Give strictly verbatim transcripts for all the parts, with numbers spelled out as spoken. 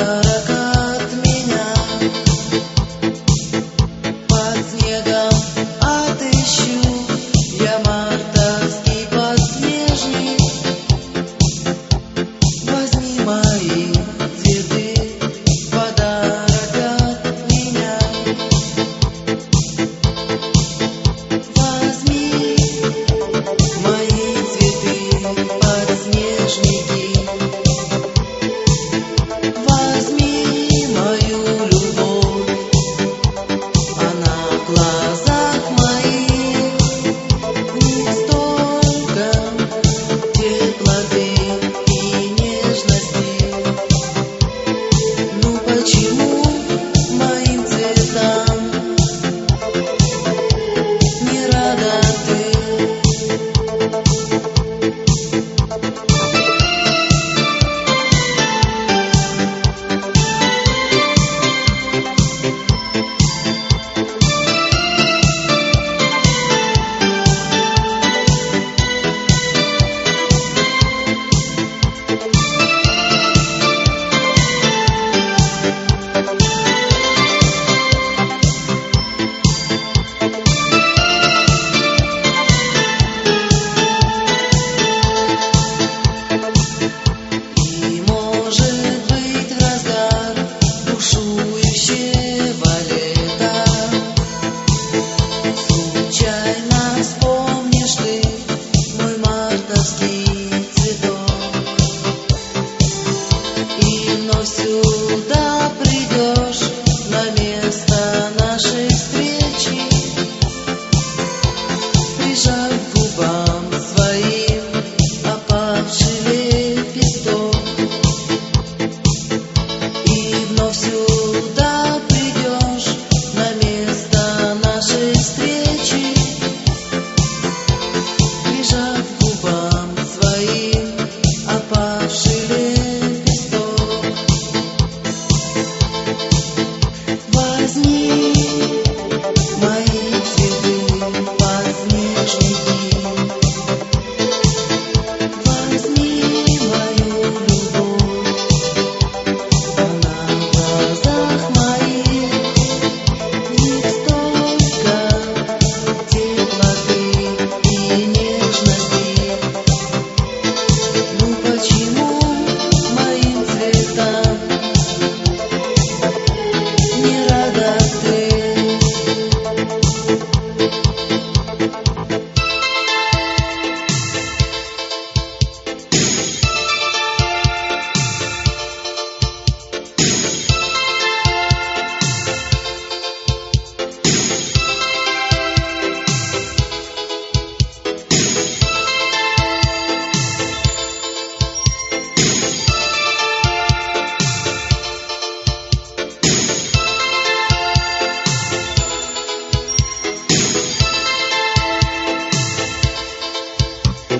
подарок от меня. Под снегом отыщу я мартовский подснежник. Возьми мои цветы, подарок от меня. Возьми мои цветы, подснежники. Возьми мою любовь, она в глазах моих. В них столько теплоты и нежности. Ну почему моим цветам не рада ты? И может быть в разгар бушующего лета случайно вспомнишь ты мой мартовский цветок, и вновь сюда придешь на место нашей встречи, прижав к губам своим опавший лепесток. И вновь сюда придешь на место нашей встречи, прижав к губам своим опавший лепесток. Возьми мои цветы, подснежники. Возьми мою любовь, она в глазах моих. В них столько теплоты и нежности. Ну почему моим цветам не рада ты?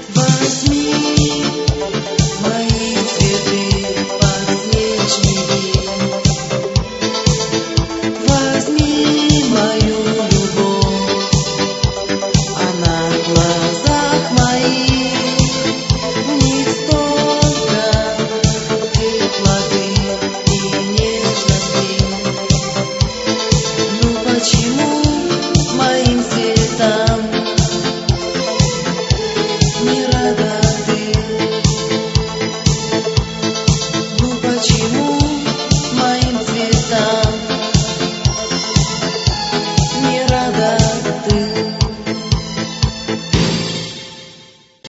Возьми мои цветы, подснежники.